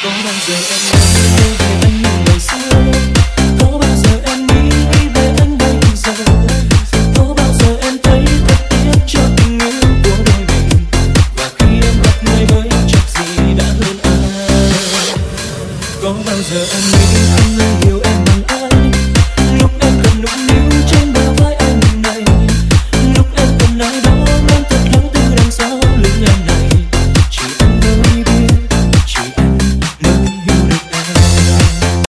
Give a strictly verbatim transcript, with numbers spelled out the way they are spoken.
Có bao giờ anh nghĩ anh luôn hiểu em bằng ai, lúc em cần nũng nịu